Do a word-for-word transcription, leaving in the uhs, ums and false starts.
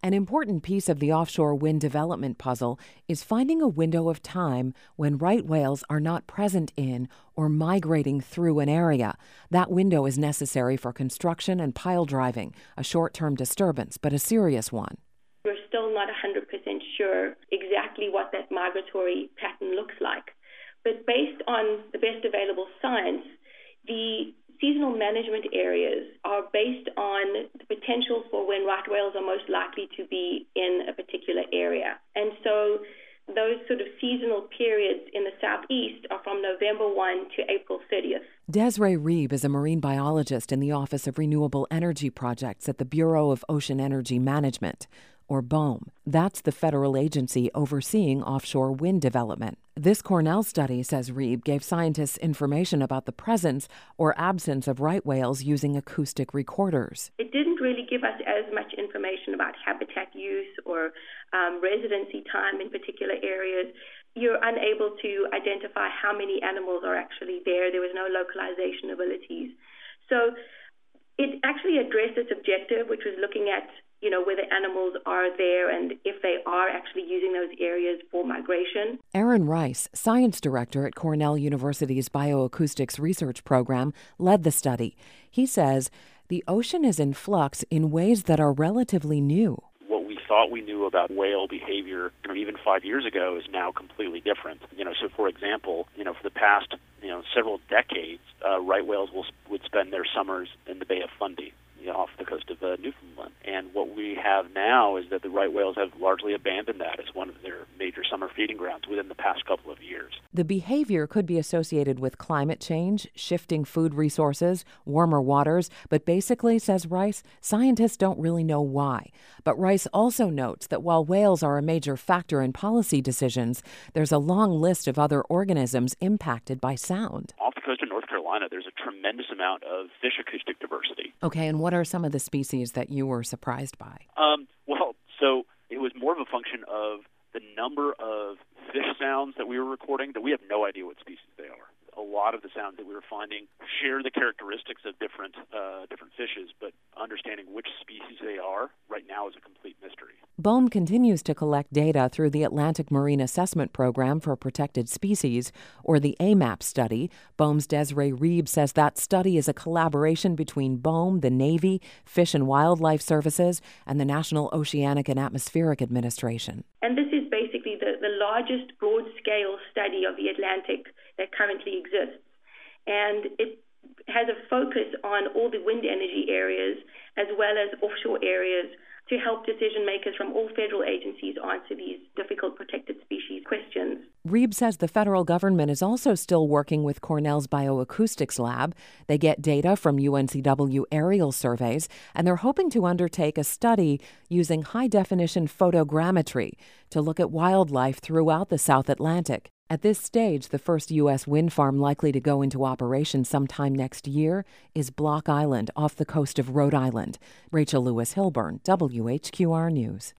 An important piece of the offshore wind development puzzle is finding a window of time when right whales are not present in or migrating through an area. That window is necessary for construction and pile driving, a short-term disturbance, but a serious one. We're still not one hundred percent sure exactly what that migratory pattern looks like. But based on the best available science, the seasonal management areas are based on the potential for when right whales are most likely to be in a particular area. And so those sort of seasonal periods in the southeast are from November first to April thirtieth. Desiree Reeb is a marine biologist in the Office of Renewable Energy Projects at the Bureau of Ocean Energy Management, or BOEM. That's the federal agency overseeing offshore wind development. This Cornell study, says Reeb, gave scientists information about the presence or absence of right whales using acoustic recorders. It didn't really give us as much information about habitat use or um, residency time in particular areas. You're unable to identify how many animals are actually there. There was no localization abilities. So it actually addressed its objective, which was looking at you know, whether animals are there and if they are actually using those areas for migration. Aaron Rice, science director at Cornell University's Bioacoustics Research Program, led the study. He says the ocean is in flux in ways that are relatively new. What we thought we knew about whale behavior, you know, even five years ago is now completely different. You know, so for example, you know, for the past, you know, several decades, uh, right whales will, would spend their summers in the Bay of Fundy, you know, off the coast of uh, Newfoundland. And what we have now is that the right whales have largely abandoned that as one of their major summer feeding grounds within the past couple of years. The behavior could be associated with climate change, shifting food resources, warmer waters, but basically, says Rice, scientists don't really know why. But Rice also notes that while whales are a major factor in policy decisions, there's a long list of other organisms impacted by sound. Off the coast of North Carolina, there's a tremendous amount of fish acoustic diversity. Okay, and what are some of the species that you were surprised by? Um, well, so it was more of a function of the number of fish sounds that we were recording that we have no idea what species they are. A lot of the sounds that we were finding share the characteristics of different uh, different fishes, but understanding which species they are right now is a complete mystery. BOEM continues to collect data through the Atlantic Marine Assessment Program for Protected Species, or the A MAP study. BOEM's Desiree Reeb says that study is a collaboration between BOEM, the Navy, Fish and Wildlife Services, and the National Oceanic and Atmospheric Administration. And this is basically the, the largest broad-scale study of the Atlantic that currently exists. And it has a focus on all the wind energy areas as well as offshore areas to help decision makers from all federal agencies answer these difficult protected species questions. Reeb says the federal government is also still working with Cornell's Bioacoustics Lab. They get data from U N C W aerial surveys, and they're hoping to undertake a study using high-definition photogrammetry to look at wildlife throughout the South Atlantic. At this stage, the first U S wind farm likely to go into operation sometime next year is Block Island off the coast of Rhode Island. Rachel Lewis Hilburn, W H Q R News.